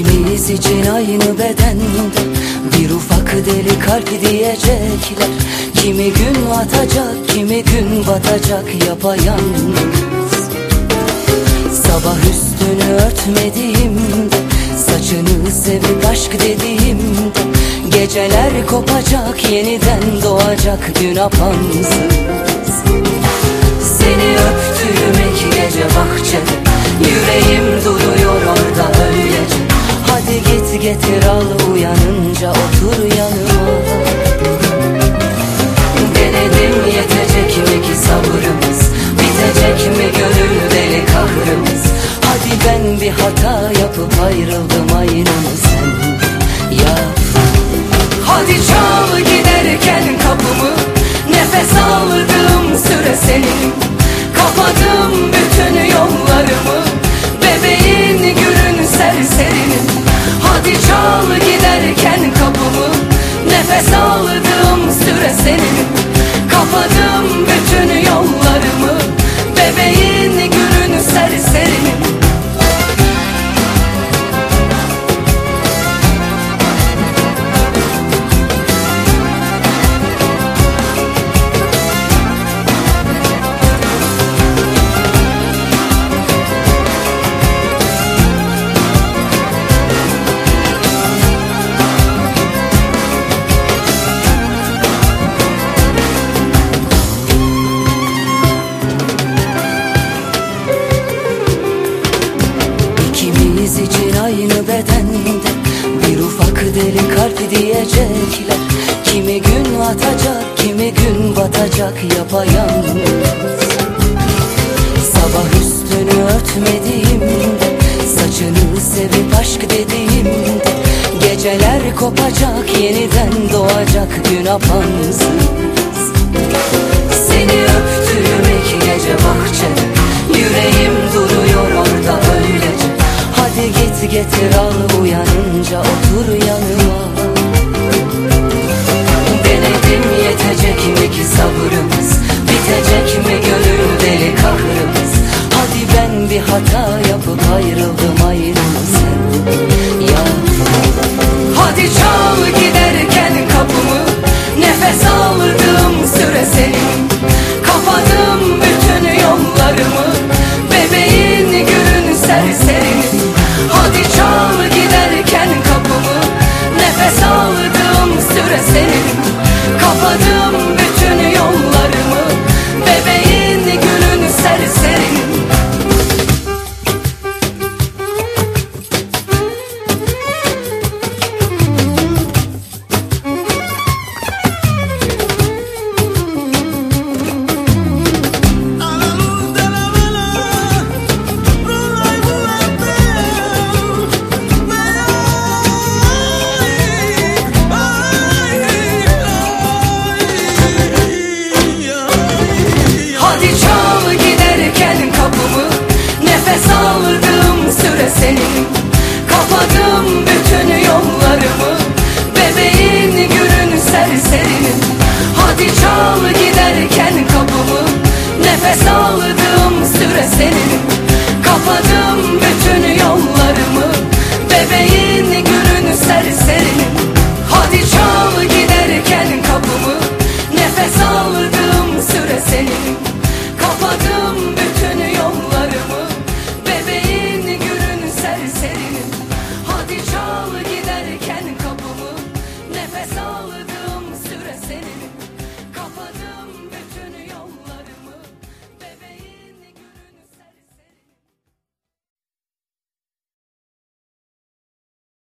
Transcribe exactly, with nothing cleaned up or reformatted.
İkimiz için aynı bedende bir ufak deli kalp diyecekler. Kimi gün atacak, kimi gün batacak yapayalnız. Sabah üstünü örtmediğimde, saçını sevip aşk dediğimde, geceler kopacak, yeniden doğacak dün apansız. Seni öptüğüm ilk gece bahçede, yüreğim duruyor orada öylece. Hadi git getir al, uyanınca otur yanıma. Denedim, yetecek mi ki sabrımız, bitecek mi gönül deli kahrımız. Hadi ben bir hata yapıp ayrıldım, aynını sen yap. Hadi çal giderken kapımı, nefes aldığım süre senin. Kapadım bütün yollarımı, bebeğin gülün serserinin. Hadi çal giderken kapımı, nefes aldığım süre senin. Kapadım bütün yollarımı, bebeğin gülün serserinin. İkimiz için aynı bedende bir ufak deli kalp diyecekler. Kimi gün atacak, kimi gün batacak yapayalnız. Sabah üstünü örtmediğimde, saçını sevip aşk dediğimde, geceler kopacak, yeniden doğacak gün apansız. Seni öptüğüm ilk gece bahçede, yüreğim duruyor orada öylece. Hadi git getir al, uyanınca otur yanıma. Denedim, yetecek mi ki sabrımız, bitecek mi gönül deli kahrımız. Hadi ben bir hata yapıp ayrıldım, aynını sen